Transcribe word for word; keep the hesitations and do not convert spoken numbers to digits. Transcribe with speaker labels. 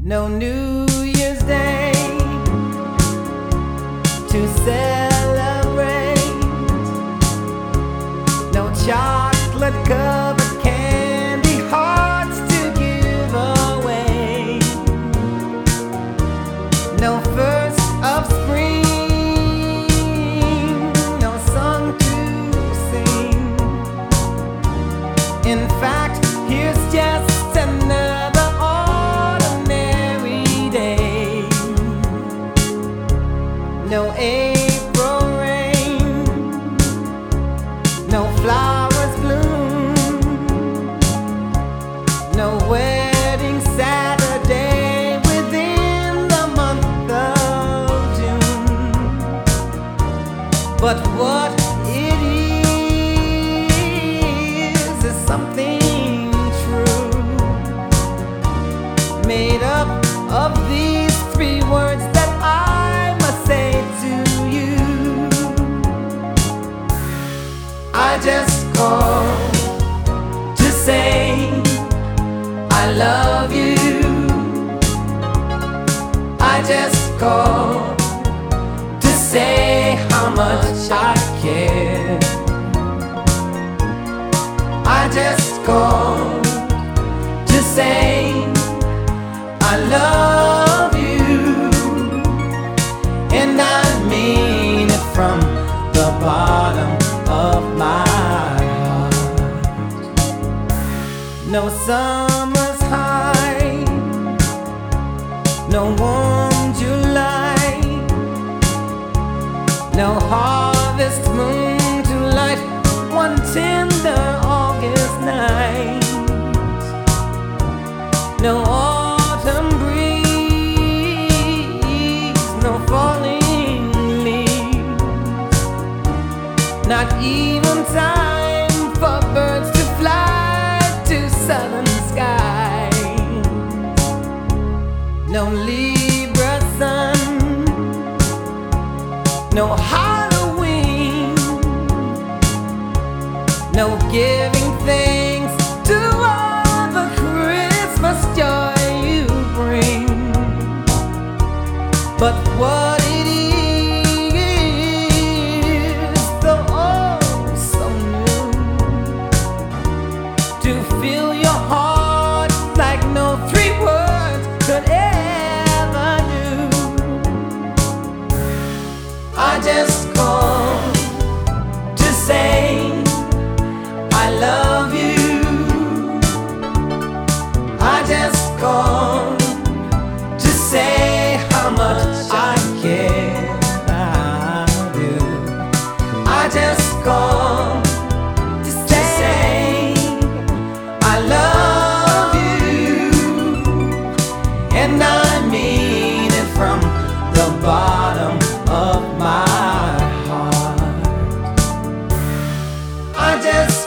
Speaker 1: No New Year's Day to celebrate, no chocolate covered candy hearts to give away, no first of spring, no song to sing. In fact, here's just another ordinary day. No April rain, no flowers bloom, no wedding Saturday within the month of June. But what it is is something true, made up of these three words that I must say to you. I just called to say I love you. I just called to say how much I care. I just called to say I love you, and I mean it from the bottom of my heart. No summer's high, no warm July, no harvest moon to light one tender August night, no autumn breeze, no falling leaves, not even time for birds to fly to southern skies, no Libra sun, no Halloween, no giving thanks to all the Christmas joy you bring. But what it is, though oh so new, to fill your heart like no three words could ever do. I just called to say I love you. I just called to say how much I care. I do. I just called to say I love you, and I mean it from the bottom of my heart. I just